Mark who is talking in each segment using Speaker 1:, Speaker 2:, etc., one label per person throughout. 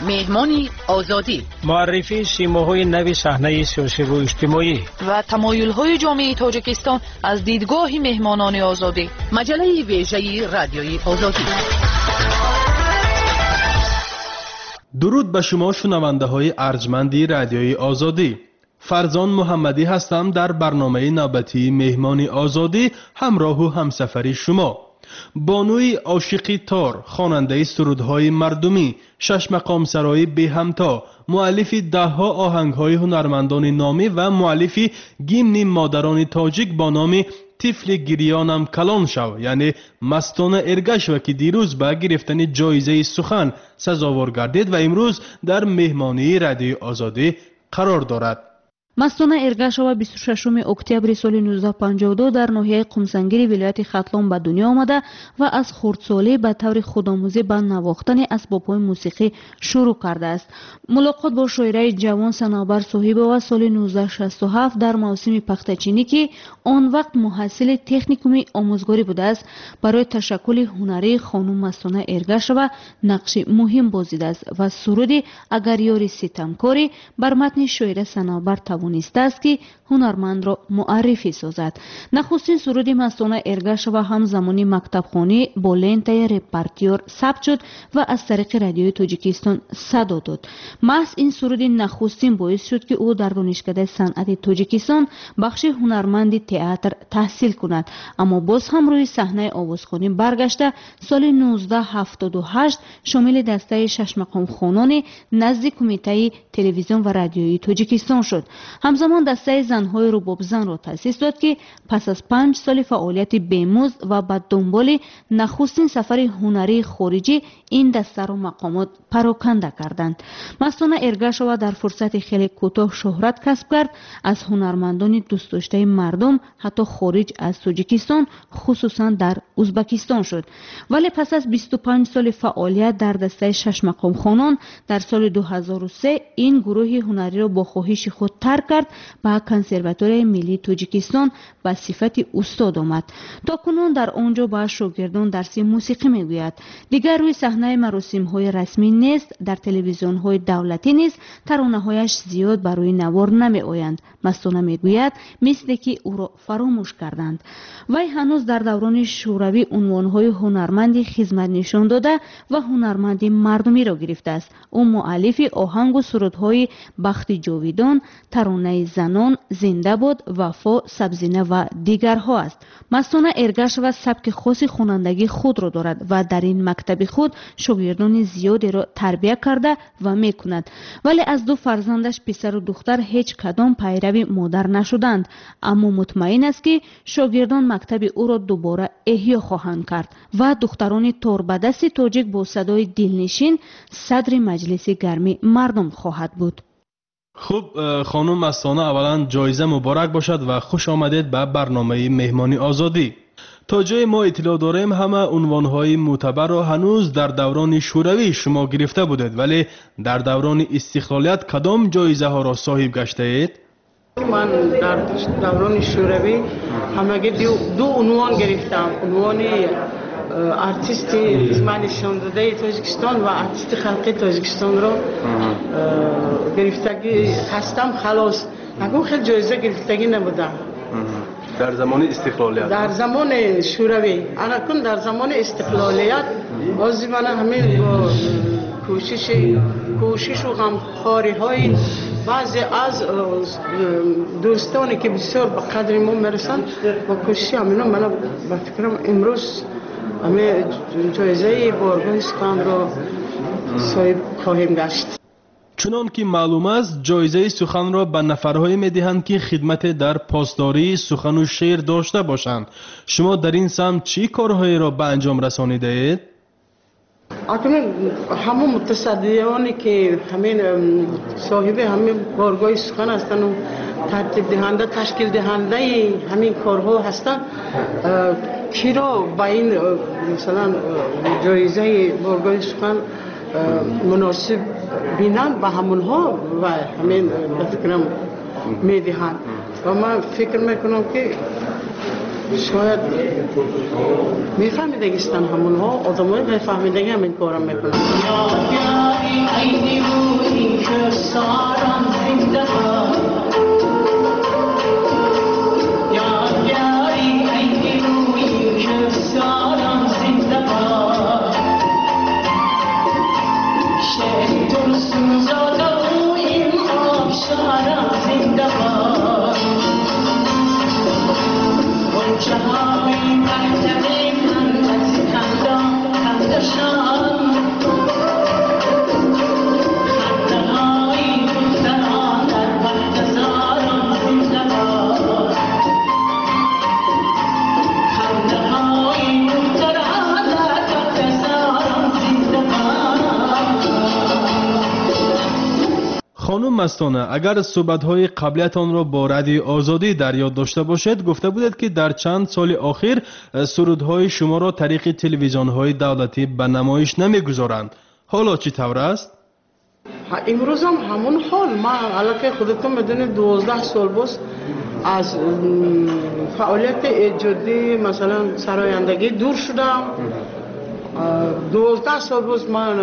Speaker 1: مهمانی آزادی،
Speaker 2: معرفی سیماهای نوی صحنه سیاسی و اجتماعی
Speaker 3: و تمایل‌های جامعه تاجیکستان از دیدگاه مهمانان آزادی.
Speaker 1: مجله ویژه رادیوی آزادی.
Speaker 4: درود به شما شنونده های ارجمندی رادیوی آزادی. فرزان محمدی هستم در برنامه نوبتی مهمانی آزادی همراه و همسفری شما. بانوی عاشقی تار، خواننده سرودهای مردمی، شش مقام سرای به همتا، مؤلف دهها آهنگهای هنرمندان نامی و مؤلف گیمن مادران تاجیک با نام طفل گریانم کلان شو، یعنی مستانه ارگش و که دیروز به گرفتن جایزه سخن سزاوار گردید و امروز در مهمانی رادیوی آزادی قرار دارد.
Speaker 5: مستانه ارگشوا 26 اکتبر سال 1952 در ناحیه قمسنگیر ولایت ختلان به دنیا آمده و از خردسالی به طور خودآموزی به نواختن اسباب‌های موسیقی شروع کرده است. ملاقات با شاعره جوان صنابر صاحب و سال 1967 در موسم پختچینی که آن وقت محصل تکنیکوم آموزگاری بوده است، برای تشکل هنری خانم مستانه ارگشوا نقش مهم بازیده است و سرودی اگر یاری ستمکاری بر متن شاعره صنابر توانسته است که هنرمند را معرفی سازد. نخستین سرود مستانه ارگشوا همزمانی مکتبخانه با لنته رپرتوار ثبت شد و از طریق رادیوی تاجیکستان صدا داد. محض این سرود نخستین باعث شد که او در دانشکده صنعت تاجیکستان بخش هنرمندی تئاتر تحصیل کند، اما باز هم روی صحنه آوازخوانی برگشته سال 1978 شامل دسته شش مقام خوانان نزد کمیته تلویزیون و رادیویی تاجیکستان شد. همزمان دسته زنهای رباب زن را تأسیس داد که پس از 5 سال فعالیت بیمزد و به دنبال نخستین سفر هنری خارجی این دسته را مقامات پراکنده کردند. مستانه ارگشوا در فرصت خیلی کوتاه شهرت کسب کرد. از هنرمندان دوست داشته مردم حتی خارج از تاجیکستان خصوصا در ازبکستان شد، ولی پس از 25 سال فعالیت در دسته شش مقام خوانان در سال 2003 این گروه هنری را با خواهش خود ترک کرد و کنسرواتوری ملی تاجیکستان به صفت استاد آمد. تا کنون در آنجا با شاگردان درس موسیقی میگوید. دیگر روی صحنه مراسم های رسمی نیست، در تلویزیون های دولتی نیست، ترانه هایش زیاد برای نوار نمی آیند. مستانه میگوید مثل که او را فراموش کردند. وی هنوز در دوران شوروی عنوان های هنرمندی خدمت نشان داده و هنرمندی مردمی را گرفته است. او مؤلف آهنگ و سرودهای بخت جاویدان، ترانه زنان، زنده باد، وفا، سبزینه و دیگرها است. مستانه ارگشوا سبک خاص خوانندگی خود را دارد و در این مکتب خود شاگردان زیادی را تربیت کرده و میکند، ولی از دو فرزندش پسر و دختر هیچ کدام پیرو مادر نشدند، اما مطمئن است که شاگردان مکتب او را دوباره احیا خواهند کرد و دختران تاربدست تاجیک با صدای دلنشین صدر مجلس گرمی مردم خواهد بود.
Speaker 4: خب خانم مستانه، اولا جایزه مبارک باشد و خوش آمدید به برنامه مهمانی آزادی. تا جای ما اطلاع داریم همه عنوانهای معتبر را هنوز در دوران شوروی شما گرفته بودید، ولی در دوران استقلالیت کدام جایزه ها را صاحب گشته اید؟
Speaker 6: من در دوران شوروی همگی دو عنوان گرفتم. عنوان ارتیست نشان داده تاجیکستان و ارتیست خلقی تاجیکستان را گرفتگی هستم. خلاص اگه خیلی جایزه گرفتگی نبودم
Speaker 4: در زمان استقلالیت. در
Speaker 6: زمان شوروی اکنون در زمان استقلالیت بازی من همین با کوشش و غمخواری های بعضی از دوستانی که بسیار به قدر ما میرسند با کوشش همینا من به فکرم امروز همه جایزه بارگاه سخن را صاحب خواهیم گشت.
Speaker 4: چنان که معلوم است جایزه سخن را به نفرهای میدهند که خدمت در پاسداری سخن و شعر داشته باشند. شما در این سمت چی کارهایی را به انجام رسانیده اید؟
Speaker 6: اکنون همون متصدیانی که همین صاحب همین بارگاه سخن هستند و ترتیب دهنده تشکیل دهنده همین کارها هستند کی را با این مثلا جایزه بارگاه سخن مناسب بینند و همونها و همین به فکرم میدهند و من فکر میکنم که شاید میفهمیدگیستن همون ها آدمای میفهمیدگی همین کارم میکنن.
Speaker 4: خانم مستانه، اگر صحبت‌های قبلیتان را با رادیو آزادی در یاد داشته باشد، گفته بودید که در چند سال اخیر سرودهای شما را طریق تلویزیون‌های دولتی به نمایش نمی‌گذارند. حالا چی طور است؟
Speaker 6: امروز هم همون حال. من علاقه خودتون میدونید 12 سال باز از فعالیت ایجادی مثلا سرایندگی دور شدم. 12 سال باز من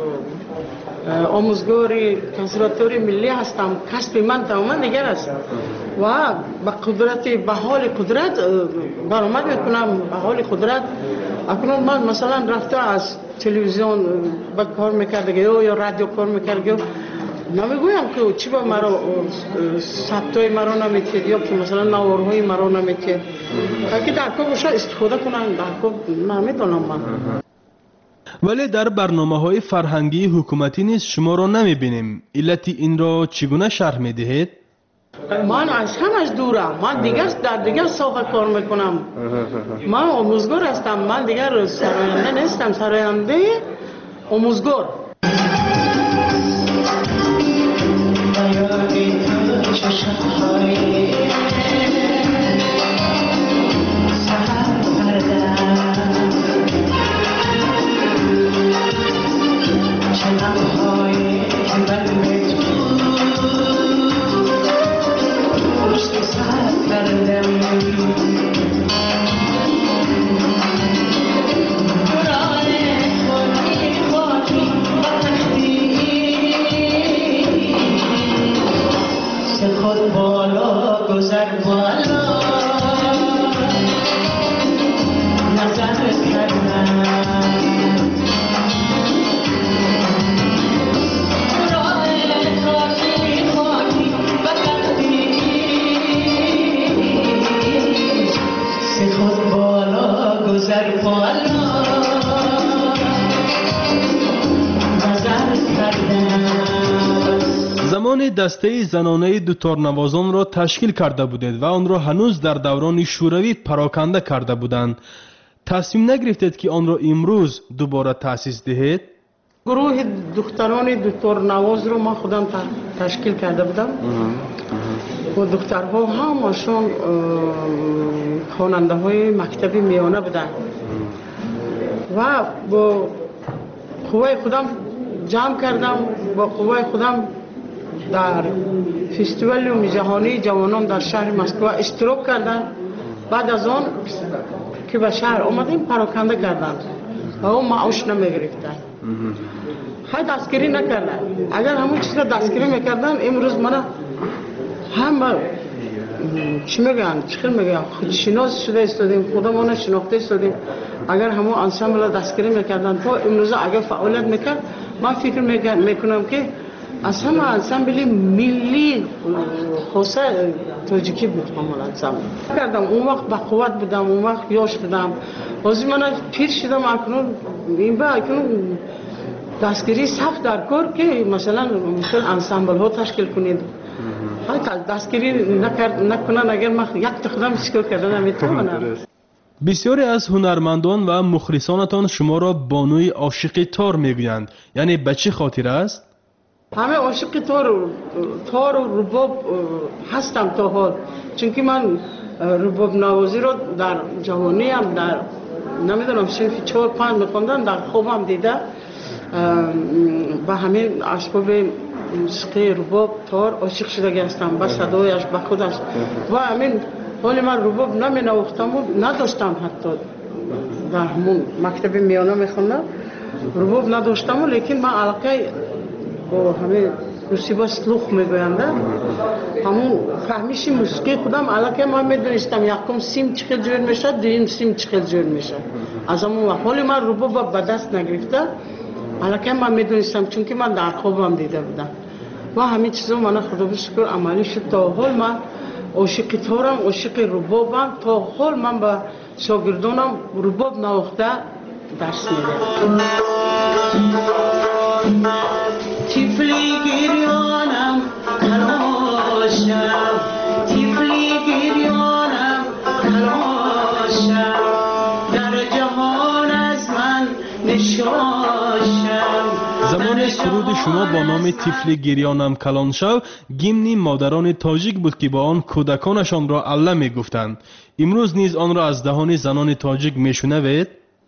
Speaker 6: آموزگاری کنسرواتوری ملی هستم. کسب من تماما دیگر است و به حال قدرت برآمد میکنم. به حال قدرت اکنون من مثلا رفته از تلویزیون با کار میکردگی یا رادیو کار میکردگی نمیگویم که چی با مرا ثبتای مرا نمیتید یا که مثلا نوارهای مرا نمیتید که در کار باشه استفاده کنم. در کار نمیدونم من.
Speaker 4: ولی در برنامه‌های فرهنگی حکومتی نیز شما را نمی‌بینیم. علت این را چگونه شرح می‌دهید؟
Speaker 6: من از همش دورم. من در دیگر ساحه کار میکنم. من آموزگار هستم. من دیگر سراینده نیستم. سراینده آموزگار.
Speaker 4: زمان دسته زنانه دوتارنوازان را تشکیل کرده بودید و آن را هنوز در دوران شوروی پراکنده کرده بودند. تصمیم نگرفتید که آن را امروز دوباره تأسیس دهید؟
Speaker 6: گروه دختران دوتارنواز رو من خودم تشکیل کرده بودم و دخترها همشون خواننده های مکتبی میانه بودن و با قوای خودم جمع کردم. با قوای خودم در فستیوال جهانی جوانان در شهر مسکو اشتراک کردن. بعد از آن که به شهر آمدیم پراکنده کردن و اون معاش نمیگرفتن. خیلی دستگیری نکردن. اگر همون چیز را دستگیری میکردن امروز من هم چی میگن خودشناس شده استادیم، خودمون شناخته استادیم. اگر همون انسامبل دستگیری میکردن تا امروز اگر فعالیت میکرد من فکر میکنم که از همه انسامبل ملی خواسته تاجیکی بود. همون انسامبل کردم اون وقت با قوت بودم، اون وقت یاش بودم. بازی من پیر شدم اکنون این با اکنون دستگیری سخت در کار که مثلا انسامبل ها تشکیل کنید. دستگیری نکنن اگر من یک تخدم شکل کردن نمیتونم.
Speaker 4: بسیاری از هنرمندان و مخلصانتان شما را بانوی عاشق تار میگویند. یعنی به چه خاطر است؟
Speaker 6: همه عاشق تار و رباب هستم تا حال. چون که من رباب نوازی رو در جوانی هم در نمیدونم صنف 4-5 میخوندم در خوابم دیده با همین اسباب موسیقی رباب تار عاشق شده هستم. با صدایش با خودش و همین ولی من رباب نمی نواختم و نداشتم حتی در همون مکتب میانه میخوندم رباب نداشتم لیکن من علاقه با همه موسیقی سلوخ میگوینده همون فهمیشی موسیقی خودم علاقه من میدونستم یکم سیم چقدر جور میشه دویم سیم چقدر جور میشه از همون وقت ولی من رباب به دست نگرفته علاقه من میدونستم چون که من در خوابم دیده بودم و همین چیزا من خدا بشکر عملی شد تا حال من عاشق تارم عاشق ربابم تا حال من به شاگردانم رباب نواخته درس میدم تیفلی گریانم کلاشم تیفلی گریانم کلاشم در جهان از من نشاشم.
Speaker 4: زمان سرود شما با نام تیفلی گریانم کلان شو گیمنی مادران تاجیک بود که با آن کودکانشان را الله می گفتند. امروز نیز آن را از دهان زنان تاجیک می شنوید؟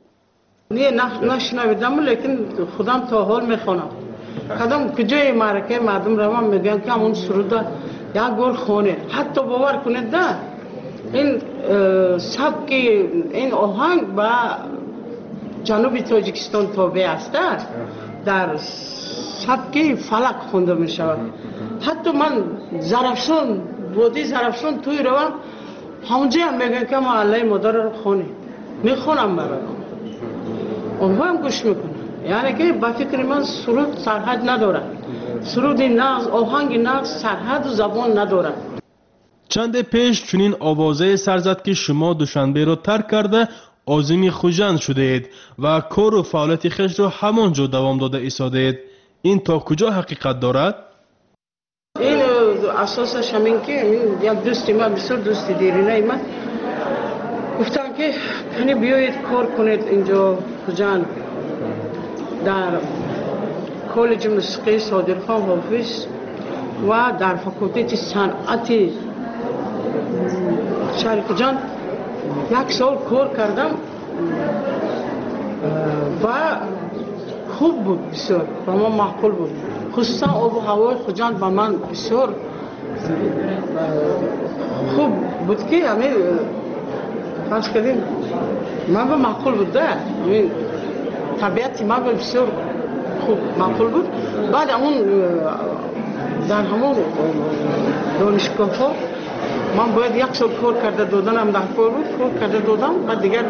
Speaker 6: نشنویدم لیکن خودم تا حال میخوانم کدام کجای معرکه مردم روان میگن که همون سرود یک گور خونه حتی باور کنید نه این سبک این آهنگ با جنوب تاجیکستان تابع است در سبک فلک خونده می شود حتی من زرافشان وادی زرافشان توی روان همونجا هم میگن که ما الله مادر رو خونه میخونم برای اونها هم گوش میکنه یعنی که با فکر من سرود سرحد نداره سرود نغز آهنگ نغز سرحد و زبان نداره.
Speaker 4: چند پیش چنین آوازه سرزد که شما دوشنبه را ترک کرده عازم خوجند شده اید و کار و فعالیت خویش را همانجا دوام داده ایستاده اید. این تا کجا حقیقت دارد؟
Speaker 6: این اساسش همین که یک دوستی من بسیار دوستی دیرینه من گفتن که کنی بیایید کار کنید اینجا خوجند در کالج موسیقی صادقخان حافظ و در فاکولته صنعت شهر خوجند یک سال کار کردم و خوب بود بسیار و من معقول بود خصوصا آب و هوای خوجند با من بسیار خوب بود که همین فرض کردیم من به معقول بود ده همین طبیعتی من بسیار خوب معقول بود بعد همون در همون دانشگاه ها من باید یک سال کار کرده دادنم در کار بود کار کرده دادم و دیگر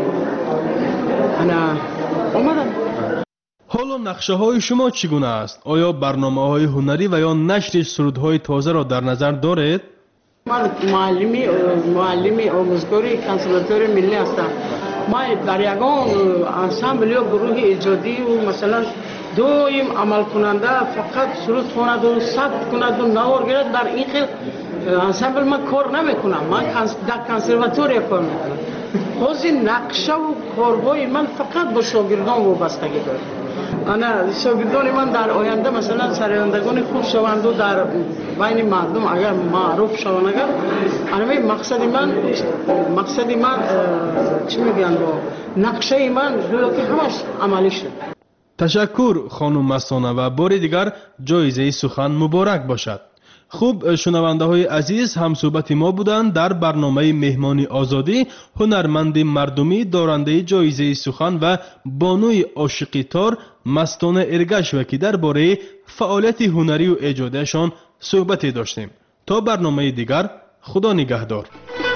Speaker 6: انا اومدم.
Speaker 4: حالا نقشه های شما چگونه است؟ آیا برنامه های هنری و یا نشر سرودهای تازه را در نظر دارید؟
Speaker 6: من معلمی آموزگاری کنسرواتوار ملی هستم. من در یگان انسامبل یا گروه ایجادی و مثلا دویم عمل کننده فقط سرود خواند و ثبت کند و نوار گیرد در این خیل انسامبل من کار نمی کنم من در کنسرواتوار کار می کنم. خود نقشه و کارهای من فقط با شاگردان وابستگی دارد. انا شاگردان من در آینده مثلا سرایندگان خوب شوند و در بین مردم اگر معروف شوند اگر انا مقصد من چی میگن با نقشه من که همش عملی شد.
Speaker 4: تشکر خانم مستانه و بار دیگر جایزه سخن مبارک باشد. خوب شنونده های عزیز هم صحبت ما بودند در برنامه مهمانی آزادی هنرمند مردمی دارنده جایزه سخن و بانوی عاشقی تار مستانه ارگش و که درباره فعالیت هنری و ایجادشان صحبتی داشتیم. تا برنامه دیگر خدا نگهدار.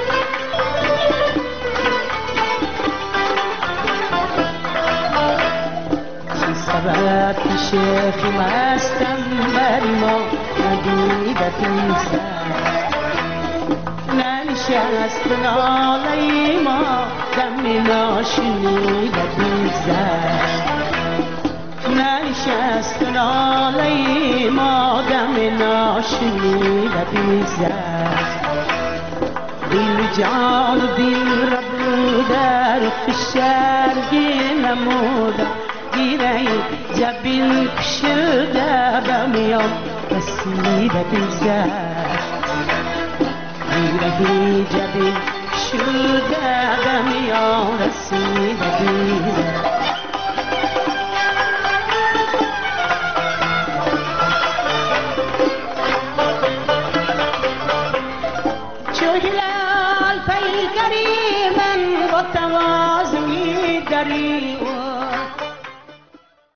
Speaker 7: سبت شیخ مستم بر ما ندیدت ننشست ناله ما دم ناشنیدت ننشست ناله ما دم ناشنیدت دل جان دل رب در فشرگی نمودم گیره جبین کشده بمیان رسیدت گیره جبین کشده بمیان رسیدت